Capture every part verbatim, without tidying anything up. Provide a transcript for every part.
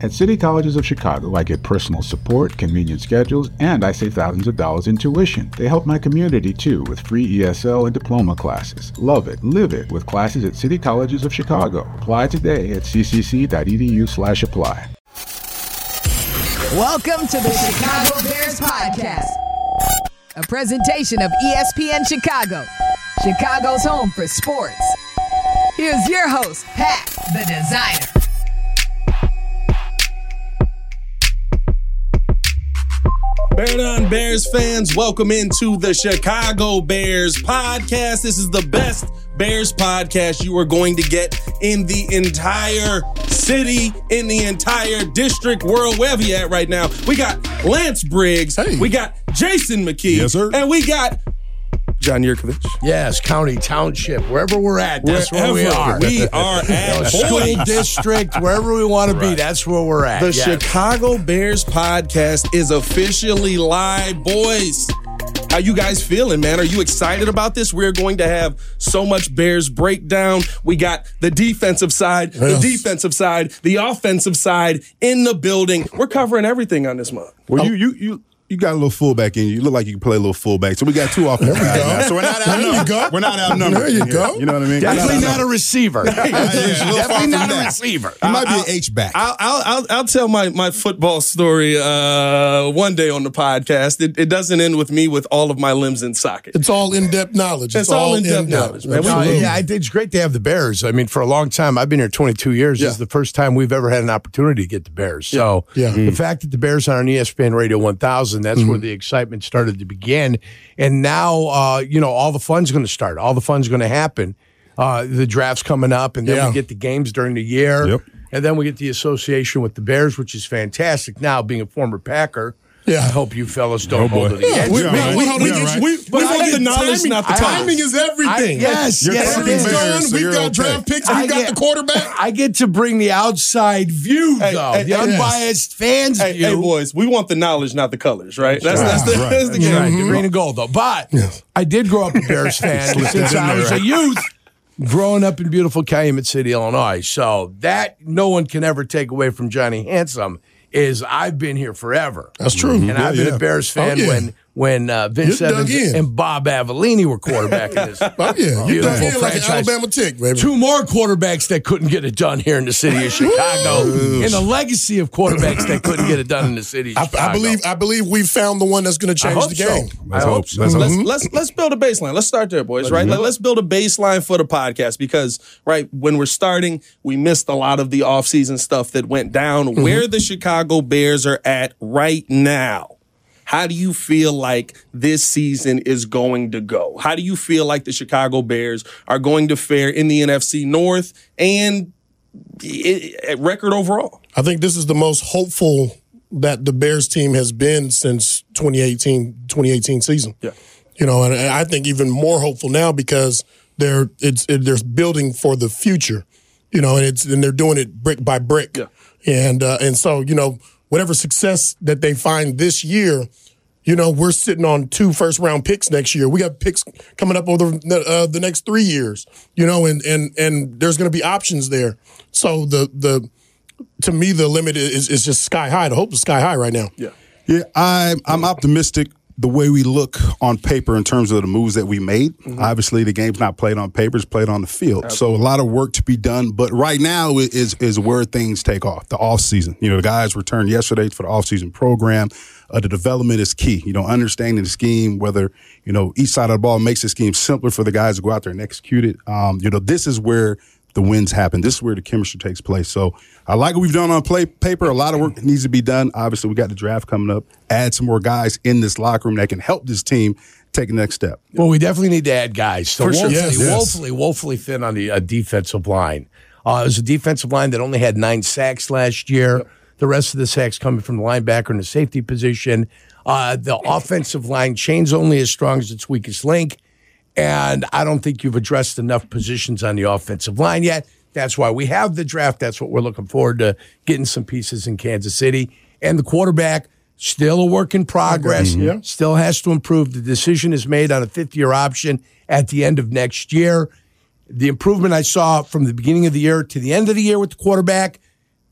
At City Colleges of Chicago, I get personal support, convenient schedules, and I save thousands of dollars in tuition. They help my community, too, with free E S L and diploma classes. Love it, live it, with classes at City Colleges of Chicago. Apply today at ccc.edu slash apply. Welcome to the Chicago Bears Podcast, a presentation of E S P N Chicago, Chicago's home for sports. Here's your host, Pat, the designer. Bear Down Bears fans, welcome into the Chicago Bears Podcast. This is the best Bears podcast you are going to get in the entire city, in the entire district, world, wherever you're at right now. We got Lance Briggs, hey. We got Jason McKee, yes, sir. And we got John Yurkovich. Yes, county, township, wherever we're at, that's wherever where we are. We are at school district, wherever we want to be, that's where we're at. The yes. Chicago Bears Podcast is officially live, boys. How you guys feeling, man? Are you excited about this? We're going to have so much Bears breakdown. We got the defensive side, yes. the defensive side, the offensive side in the building. We're covering everything on this month. Well, oh. you you you. You got a little fullback in you. You look like you can play a little fullback. So we got two offensive guys now. So we're not outnumbered. We're not outnumbered. There you go. You know what I mean? Definitely not a receiver. Definitely not a receiver. He might be an H-back. I'll, I'll, I'll, I'll tell my, my football story uh, one day on the podcast. It, it doesn't end with me with all of my limbs in socket. It's all in-depth knowledge. It's, it's all, all in-depth, in-depth knowledge, man. No, yeah, it's great to have the Bears. I mean, for a long time, I've been here twenty-two years. Yeah. This is the first time we've ever had an opportunity to get the Bears. So yeah. the fact that the Bears are on E S P N Radio one thousand, that's mm-hmm. where the excitement started to begin, and now uh, you know all the fun's going to start. All the fun's going to happen. Uh, the draft's coming up, and then yeah. we get the games during the year, yep. and then we get the association with the Bears, which is fantastic. Now, being a former Packer, yeah. I hope you fellas don't oh hold to the edge. We, we, we, we, right. we, we want the knowledge, timing, not the timing is everything. I, yes, You're yes. Everything's Bears, so we've got okay. draft picks. We've got get, the quarterback. I get to bring the outside view, hey, though, hey, the hey, unbiased fans hey, view. Hey, boys, we want the knowledge, not the colors, right? That's, right. that's, the, right. that's the That's game. right, the green and gold, though. But yes. I did grow up a Bears fan since I was a youth, growing up in beautiful Calumet City, Illinois. So that no one can ever take away from Johnny Handsome is I've been here forever. That's true. And yeah, I've been yeah. a Bears fan oh, yeah. when when uh, Vince You're Evans and Bob Avellini were quarterbacking this oh, yeah. You're dug in like an Alabama tick, baby. Two more quarterbacks that couldn't get it done here in the city of Chicago, and a legacy of quarterbacks that couldn't get it done in the city of I, Chicago. I believe I believe we found the one that's going to change the game. So. Let's I hope. hope so. Let's, Let's, hope. let's let's build a baseline. Let's start there, boys. Right? Let's build a baseline for the podcast because right when we're starting, we missed a lot of the offseason stuff that went down. Mm-hmm. Where the Chicago Bears are at right now. How do you feel like this season is going to go? How do you feel like the Chicago Bears are going to fare in the N F C North and at record overall? I think this is the most hopeful that the Bears team has been since twenty eighteen season. Yeah. You know, and I think even more hopeful now because they're it's it, they're building for the future. You know, and it's and they're doing it brick by brick. Yeah. And uh, and so, you know, whatever success that they find this year, you know, we're sitting on two first-round picks next year. We got picks coming up over the, uh, the next three years, you know, and and and there's going to be options there. So the the to me the limit is is just sky high. The hope is sky high right now. Yeah, yeah. I'm I'm optimistic the way we look on paper in terms of the moves that we made. Mm-hmm. Obviously, the game's not played on paper; it's played on the field. Absolutely. So a lot of work to be done. But right now is is where things take off. The off season. You know, the guys returned yesterday for the off season program. Uh, the development is key. You know, understanding the scheme, whether, you know, each side of the ball makes the scheme simpler for the guys to go out there and execute it. Um, you know, this is where the wins happen. This is where the chemistry takes place. So I like what we've done on play paper. A lot of work needs to be done. Obviously, we got the draft coming up. Add some more guys in this locker room that can help this team take the next step. Well, we definitely need to add guys. So For sure. woefully, Yes, yes. woefully, woefully thin on the uh, defensive line. Uh, it was a defensive line that only had nine sacks last year. Yep. The rest of the sacks coming from the linebacker and the safety position. Uh, the offensive line chain's only as strong as its weakest link. And I don't think you've addressed enough positions on the offensive line yet. That's why we have the draft. That's what we're looking forward to, getting some pieces in Kansas City. And the quarterback, still a work in progress, Mm-hmm. Yeah. still has to improve. The decision is made on a fifth-year option at the end of next year. The improvement I saw from the beginning of the year to the end of the year with the quarterback,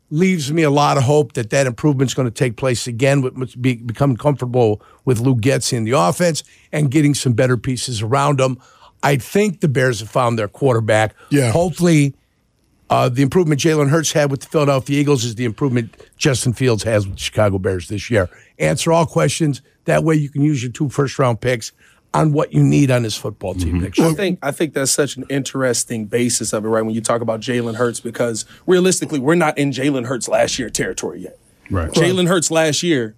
leaves me a lot of hope that that improvement's going to take place again, with be, become comfortable with Luke Getsy in the offense and getting some better pieces around him. I think the Bears have found their quarterback. Yeah. Hopefully, uh, the improvement Jalen Hurts had with the Philadelphia Eagles is the improvement Justin Fields has with the Chicago Bears this year. Answer all questions. That way you can use your two first-round picks on what you need on this football team mm-hmm. next year. I think I think that's such an interesting basis of it, right, when you talk about Jalen Hurts, because realistically, we're not in Jalen Hurts last year territory yet. Right. Jalen Hurts last year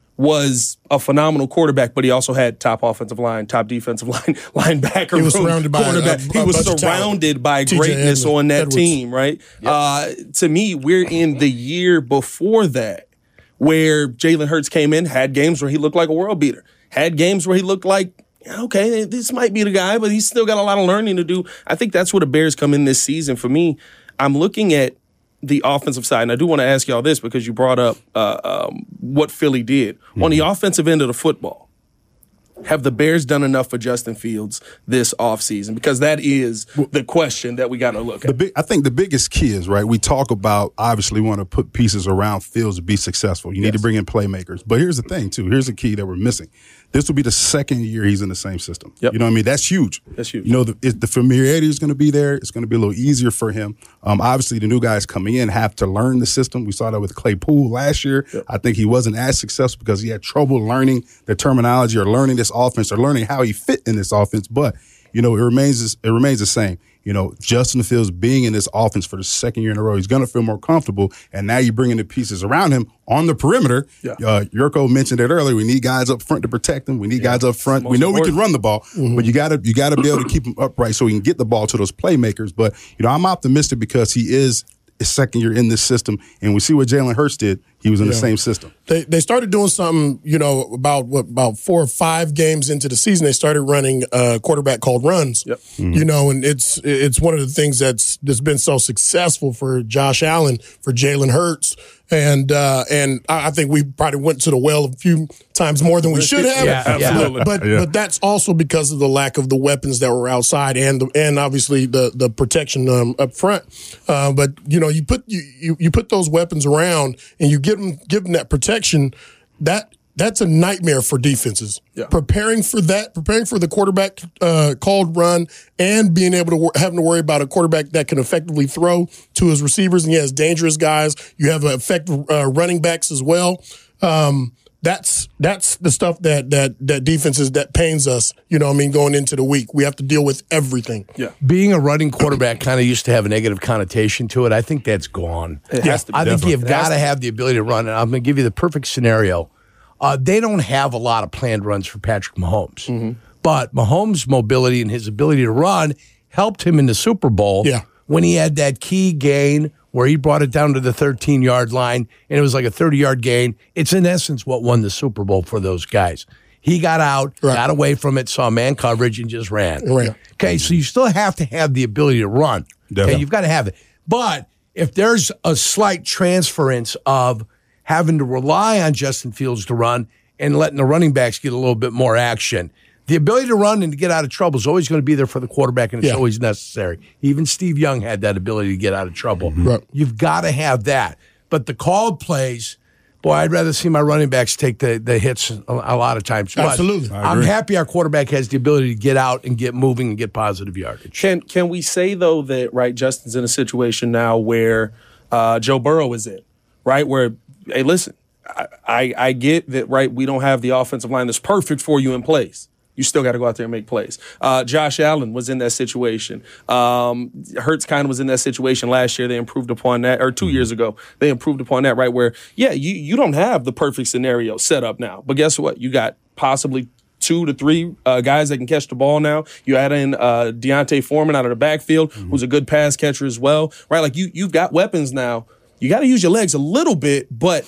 was a phenomenal quarterback, but he also had top offensive line, top defensive line, linebacker. He was room, surrounded by quarterback. a, a, he was a surrounded by T J greatness Edwards. on that Edwards. team, right? Yep. Uh, to me, we're in the year before that, where Jalen Hurts came in, had games where he looked like a world beater, had games where he looked like, okay, this might be the guy, but he's still got a lot of learning to do. I think that's where the Bears come in this season. For me, I'm looking at the offensive side, and I do want to ask y'all this because you brought up uh, um, what Philly did. Mm-hmm. On the offensive end of the football, have the Bears done enough for Justin Fields this offseason? Because that is the question that we got to look at. The big, I think the biggest key is, right, we talk about obviously want to put pieces around Fields to be successful. You need yes. to bring in playmakers. But here's the thing, too. Here's the key that we're missing. This will be the second year he's in the same system. Yep. You know what I mean? That's huge. That's huge. You know, the, it, the familiarity is going to be there. It's going to be a little easier for him. Um, obviously, the new guys coming in have to learn the system. We saw that with Claypool last year. Yep. I think he wasn't as successful because he had trouble learning the terminology or learning this offense or learning how he fit in this offense. But, you know, it remains it remains the same. You know, Justin Fields being in this offense for the second year in a row, he's going to feel more comfortable. And now you're bringing the pieces around him on the perimeter. Yeah. Uh, Yurko mentioned it earlier. We need guys up front to protect him. We need yeah. guys up front. We know important. we can run the ball, mm-hmm. but you got to you got to be able to keep him upright so he can get the ball to those playmakers. But, you know, I'm optimistic because he is his second year in this system. And we see what Jalen Hurts did. He was in yeah. the same system. They they started doing something, you know, about what about four or five games into the season. They started running a quarterback called runs. Yep. Mm-hmm. You know, and it's it's one of the things that's that's been so successful for Josh Allen, for Jalen Hurts, and uh, and I think we probably went to the well a few times more than we should have. Yeah, absolutely. But yeah. but that's also because of the lack of the weapons that were outside and the, and obviously the the protection um, up front. Uh, but you know, you put you, you you put those weapons around and you give them give them that protection. That that's a nightmare for defenses. Yeah. Preparing for that, preparing for the quarterback uh, called run, and being able to wor- having to worry about a quarterback that can effectively throw to his receivers, and he has dangerous guys. You have effective uh, running backs as well. Um, that's that's the stuff that that that defenses that pains us. You know what I mean, going into the week, we have to deal with everything. Yeah. Being a running quarterback kind of used to have a negative connotation to it. I think that's gone. It has to be. I think Definitely. you've got to have the ability to run. And I'm going to give you the perfect scenario. Uh, they don't have a lot of planned runs for Patrick Mahomes. Mm-hmm. But Mahomes' mobility and his ability to run helped him in the Super Bowl Yeah. when he had that key gain where he brought it down to the thirteen-yard line, and it was like a thirty-yard gain. It's, in essence, what won the Super Bowl for those guys. He got out, right. got away from it, saw man coverage, and just ran. Right. Okay, so you still have to have the ability to run. Definitely. Okay, you've got to have it. But if there's a slight transference of having to rely on Justin Fields to run and letting the running backs get a little bit more action, the ability to run and to get out of trouble is always going to be there for the quarterback, and it's Yeah. always necessary. Even Steve Young had that ability to get out of trouble. Right. You've got to have that. But the called plays, boy, I'd rather see my running backs take the, the hits a, a lot of times. But Absolutely. I I'm agree. happy our quarterback has the ability to get out and get moving and get positive yardage. Can can we say, though, that, right, Justin's in a situation now where uh, Joe Burrow is in, right, where, hey, listen, I, I, I get that, right, we don't have the offensive line that's perfect for you in place. You still got to go out there and make plays. Uh, Josh Allen was in that situation. Um, Hurts kind of was in that situation last year. They improved upon that, or two years ago. They improved upon that, right, where, yeah, you, you don't have the perfect scenario set up now. But guess what? You got possibly two to three uh, guys that can catch the ball now. You add in uh, Deontay Foreman out of the backfield, mm-hmm. who's a good pass catcher as well, right? Like, you, you've got weapons now. You got to use your legs a little bit, but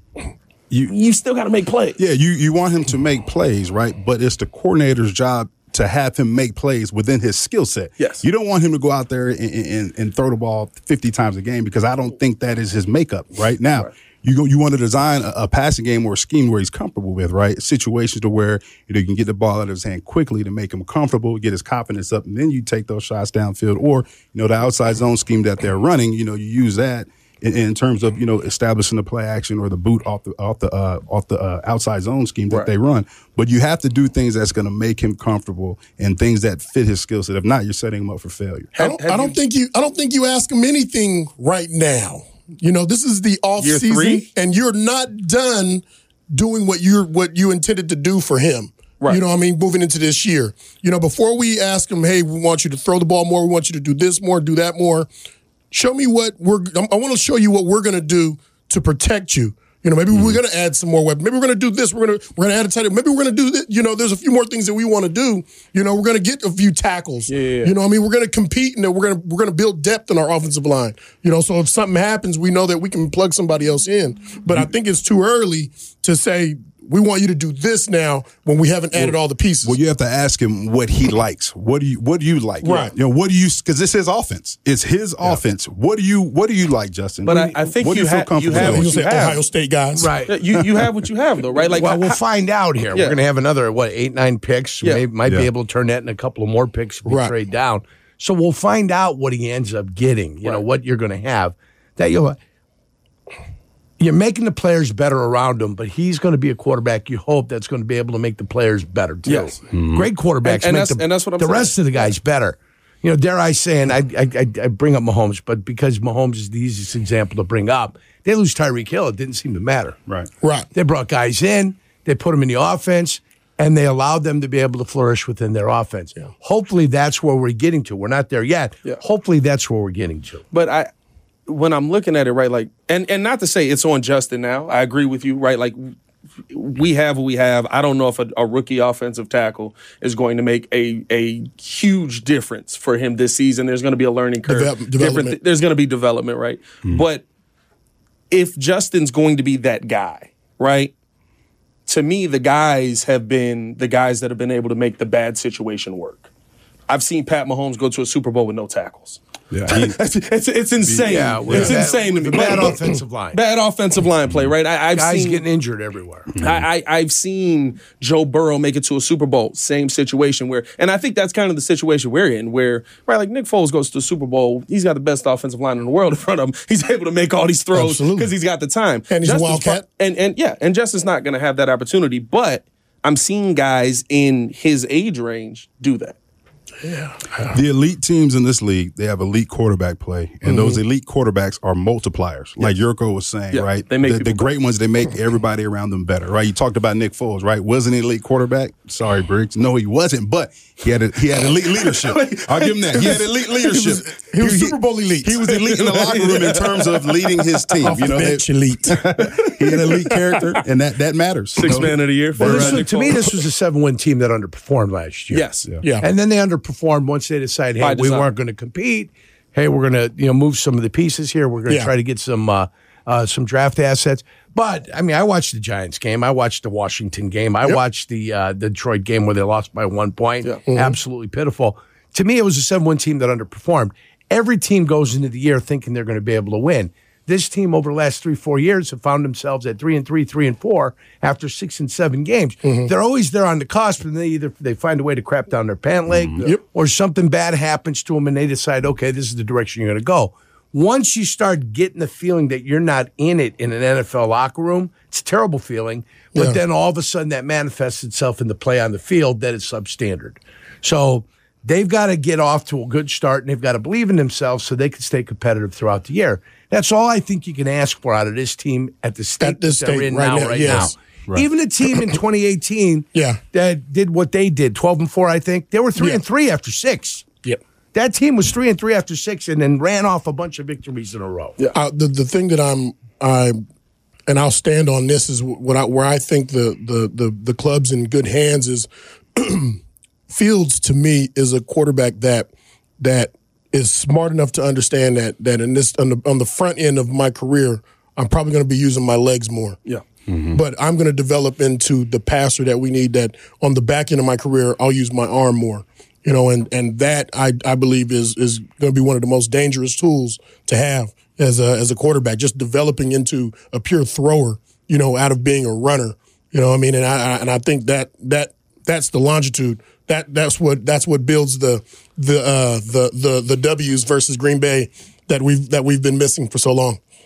You, you still got to make plays. Yeah, you, you want him to make plays, right? But it's the coordinator's job to have him make plays within his skill set. Yes. You don't want him to go out there and, and, and throw the ball fifty times a game because I don't think that is his makeup right now. Right. You go, you want to design a, a passing game or a scheme where he's comfortable with, right? Situations to where you know, you can get the ball out of his hand quickly to make him comfortable, get his confidence up, and then you take those shots downfield. Or, you know, the outside zone scheme that they're running, you know, you use that. in, in terms of you know establishing the play action or the boot off the off the uh, off the uh, outside zone scheme that Right. they run. But you have to do things that's going to make him comfortable and things that fit his skill set. If not, you're setting him up for failure. I don't, I don't think you. I don't think you ask him anything right now. You know, this is the off Year season, three? and you're not done doing what you're what you intended to do for him. Right. You know what I mean? Moving into this year. You know, before we ask him, hey, we want you to throw the ball more, we want you to do this more, do that more. Show me what we're I want to show you what we're gonna do to protect you. You know, maybe mm-hmm. we're gonna add some more weapons. Maybe we're gonna do this. We're gonna we're gonna add a tight end. Maybe we're gonna do this. You know, there's a few more things that we want to do. You know, we're gonna get a few tackles. Yeah, yeah, yeah. You know what I mean? We're gonna compete and we're gonna we're gonna build depth in our offensive line. You know, so if something happens, we know that we can plug somebody else in. But I think it's too early to say we want you to do this now when we haven't added well, all the pieces. Well, you have to ask him what he likes. What do you What do you like? Right. You know, what do you? Because this is offense. It's his yeah. offense. What do you What do you like, Justin? But what I, do you, I think what you, do you feel ha- you comfortable have with? what you say have. Ohio State guys, Right. You you have what you have though, right? Like, well, we'll I- find out here. Yeah. We're going to have another, what, eight, nine picks. Yeah. Maybe, might Yeah. be able to turn that into a couple of more picks if we Right. trade down. So we'll find out what he ends up getting, you know, Right. what you're going to have. That you'll, You're making the players better around him, but he's going to be a quarterback you hope that's going to be able to make the players better, too. Yes. Mm-hmm. Great quarterbacks And- and make that's- the, and that's what I'm the saying. rest of the guys better. You know, dare I say, and I, I, I I bring up Mahomes, but because Mahomes is the easiest example to bring up, they lose Tyreek Hill. It didn't seem to matter. Right. Right. They brought guys in, they put them in the offense, and they allowed them to be able to flourish within their offense. Yeah. Hopefully that's where we're getting to. We're not there yet. Yeah. Hopefully that's where we're getting to. But I, when I'm looking at it, right, like, and and not to say it's on Justin now. I agree with you, right? Like, we have what we have. I don't know if a, a rookie offensive tackle is going to make a a huge difference for him this season. There's going to be a learning curve. Develop- Different development. th- there's going to be development, right? Mm-hmm. But if Justin's going to be that guy, right? To me, the guys have been the guys that have been able to make the bad situation work. I've seen Pat Mahomes go to a Super Bowl with no tackles. Yeah, he- it's, it's, it's insane. Yeah, with it's that- insane to me. with bad But- offensive line. Bad offensive line play, right? I, I've Guys seen getting injured everywhere. I, I, I've seen Joe Burrow make it to a Super Bowl. Same situation where, and I think that's kind of the situation we're in, where right, like Nick Foles goes to the Super Bowl. He's got the best offensive line in the world in front of him. He's able to make all these throws Absolutely. because he's got the time. And he's a Justin's wildcat. pro- and and yeah, and Justin's not going to have that opportunity. But I'm seeing guys in his age range do that. The elite teams in this league, they have elite quarterback play, and Mm-hmm. those elite quarterbacks are multipliers. Like Yurko was saying, Yeah, right? they make the, the people great ones, they make everybody around them better, right? You talked about Nick Foles, right? Wasn't an elite quarterback? Sorry, Briggs. No, he wasn't, but he had a, he had elite leadership. I'll give him that. He had elite leadership. He was Super Bowl elite. He was elite in the locker room in terms of leading his team. Off You know, the they- bench elite. he had elite character, and that that matters. Six You know? man of the year for Well, this uh, was- Nick to me, Foles. this was a seven-win team that underperformed last year. Yes. Yeah. Yeah. And then they underperformed once they decided, hey, By we design. weren't going to compete. Hey, we're going to you know move some of the pieces here. We're going to Yeah. try to get some uh, uh, some draft assets. But I mean, I watched the Giants game. I watched the Washington game. I watched the uh, the Detroit game where they lost by one point. Yeah. Absolutely pitiful. To me, it was a seven-win team that underperformed. Every team goes into the year thinking they're going to be able to win. This team over the last three, four years have found themselves at three and three, three and four after six and seven games. They're always there on the cusp, and they either they find a way to crap down their pant leg, Yep. or something bad happens to them, and they decide, okay, this is the direction you're going to go. Once you start getting the feeling that you're not in it in an N F L locker room, it's a terrible feeling. But Yeah. then all of a sudden that manifests itself in the play on the field that is substandard. So they've got to get off to a good start, and they've got to believe in themselves so they can stay competitive throughout the year. That's all I think you can ask for out of this team at the state At this that they're state in right now, now, right yes. now. Right. Even a team in twenty eighteen Yeah. that did what they did, twelve and four, I think, they were three Yeah. and three after six. Yep. That team was three and three after six, and then ran off a bunch of victories in a row. Yeah. Uh, the the thing that I'm I and I'll stand on this is what I, where I think the the the the club's in good hands is Fields to me is a quarterback that that is smart enough to understand that that in this on the on the front end of my career I'm probably going to be using my legs more. Yeah. But I'm going to develop into the passer that we need. That on the back end of my career, I'll use my arm more. You know, and and that I I believe is is going to be one of the most dangerous tools to have as a as a quarterback. Just developing into a pure thrower. You know, out of being a runner. You know what I mean? And I, I and I think that that that's the longitude. That that's what that's what builds the the uh, the the the W's versus Green Bay that we've that we've been missing for so long.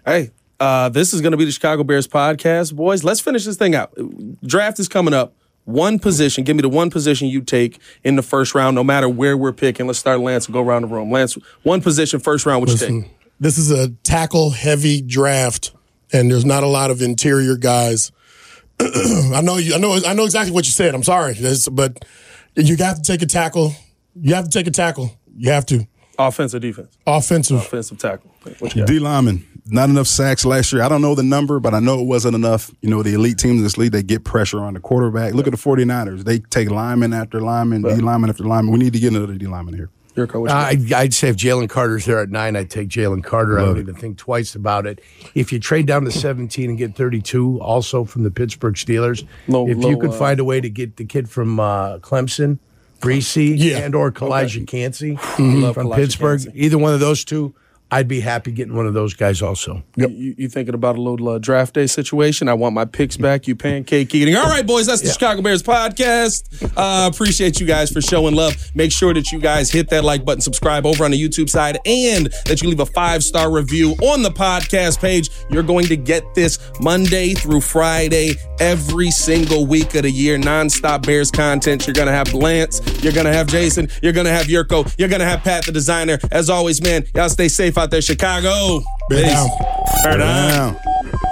Hey, uh, this is going to be the Chicago Bears podcast. Boys, let's finish this thing out. Draft is coming up. One position. Give me the one position you take in the first round, no matter where we're picking. Let's start Lance and go around the room. Lance, one position, first round, what Listen, you take? This is a tackle-heavy draft, and there's not a lot of interior guys. I know you. I know. I know exactly what you said. I'm sorry, This- but you have to take a tackle. You have to take a tackle. You have to. Offensive, defense. Offensive. Offensive tackle. What you got? D lineman, not enough sacks last year. I don't know the number, but I know it wasn't enough. You know, the elite teams in this league, they get pressure on the quarterback. Look at the 49ers. They take lineman after lineman, D lineman after lineman. We need to get another D lineman here. Your coach. I'd, I'd say if Jalen Carter's there at nine, I'd take Jalen Carter. I don't even think twice about it. If you trade down to seventeen and get thirty-two, also from the Pittsburgh Steelers, Low- if low, you could uh, find a way to get the kid from uh, Clemson, Breesy, Yeah. and or Kalijah Cansey Love from Kalijah Pittsburgh, Cansey. either one of those two, I'd be happy getting one of those guys also. Yep. You, you thinking about a little uh, draft day situation? I want my picks back. You pancake eating. All right, boys, that's the Chicago Bears podcast. Uh, appreciate you guys for showing love. Make sure that you guys hit that like button, subscribe over on the YouTube side, and that you leave a five-star review on the podcast page. You're going to get this Monday through Friday, every single week of the year, nonstop Bears content. You're going to have Lance. You're going to have Jason. You're going to have Yurko. You're going to have Pat, the designer. As always, man, y'all stay safe out there, Chicago. Bear Peace. down. Bear down. Down.